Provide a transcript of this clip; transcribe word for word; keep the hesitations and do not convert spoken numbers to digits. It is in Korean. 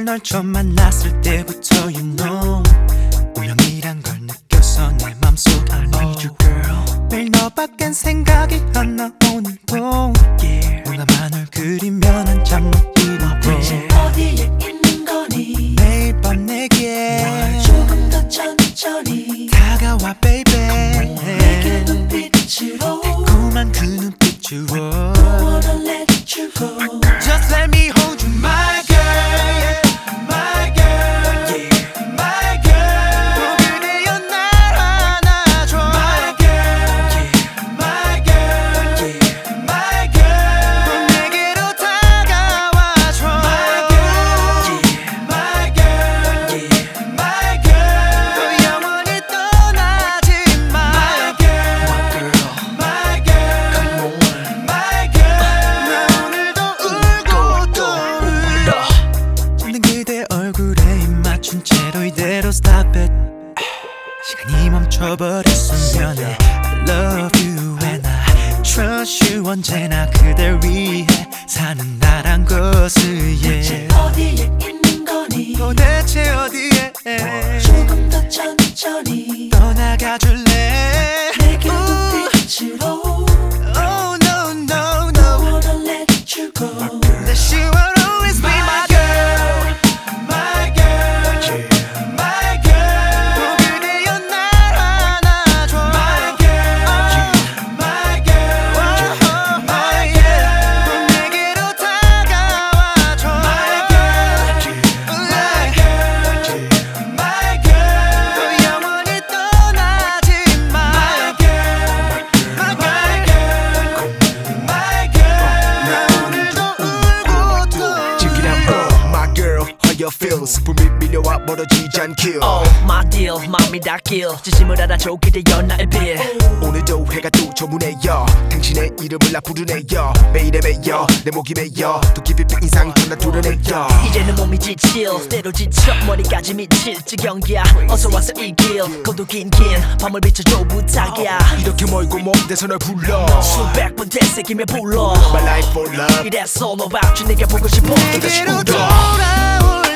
널 처음 만났을 때부터 you know 운명이란 걸 느꼈어 내 맘속 I need you girl 매일 너밖엔 생각이 안 나 오늘도 yeah. 누나만 널 그리면 한참 못 잊어 대체 어디에 있는 거니 매일 밤 내게 뭘 조금 더 천천히 다가와 baby 내게 눈빛으로 달콤한 그 눈빛으로 Don't wanna let you go Just let me hold you my girl My girl yeah. My girl 그대여 날 안아줘 My girl yeah. My girl yeah. My girl 넌 내게로 다가와줘 My girl yeah. My girl yeah. My girl 또 영원히 떠나지 마 My girl My girl Come on My girl 나 오늘도 울고 또 울어 힘든 그대 얼굴에 입 맞춘 채로 이대로 stop it 시간이 멈춰버렸으면 해 I love you and I trust you 언제나 그댈 위해 사는 나란 것을 대체 yeah. 어디에 있는 거니 도대체 어디에 조금 더 천천히 떠나가줄래 내게 Ooh. 눈빛으로 Oh no no Don't no wanna let you go That she will always be my girl My girl My girl 그대여 날 안아줘 My girl My girl My girl 넌 내게로 다가와줘 My girl My girl My girl 또 영원히 떠나지 마 My girl My girl My girl 나 오늘도 울고 또 Check it out, uh, my girl, how you feel? 스품이 밀려와 멀어지지 않길 Oh, my deal, 마음이 닿길 진심을 알아줘 그대여 나의 빌 오늘도 해가 또 저무네요 당신의 이름을 나 부르네요 매일에 매여 내 목이 매여 또 깊이 핀 인상 전나 드러내요 이제는 몸이 지칠 때로 지쳐 머리까지 미칠 지경이야 어서 와서 이 길 고도 긴긴 밤을 비춰줘 부탁이야 이렇게 멀고 먼 데서 널 불러 수백 번 되새기며 불러 My life for love 이래서 all about you 내게 보고 싶어 또 다시 내게로 울어 돌아올